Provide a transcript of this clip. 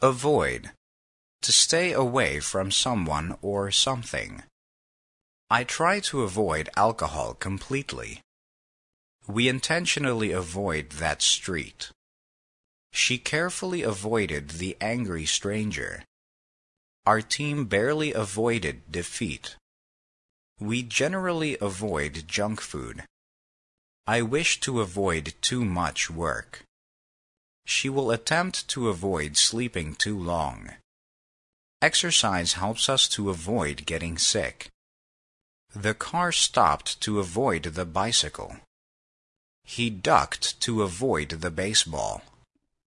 Avoid. To stay away from someone or something. I try to avoid alcohol completely. We intentionally avoid that street. She carefully avoided the angry stranger. Our team barely avoided defeat. We generally avoid junk food. I wish to avoid too much work. She will attempt to avoid sleeping too long. Exercise helps us to avoid getting sick. The car stopped to avoid the bicycle. He ducked to avoid the baseball.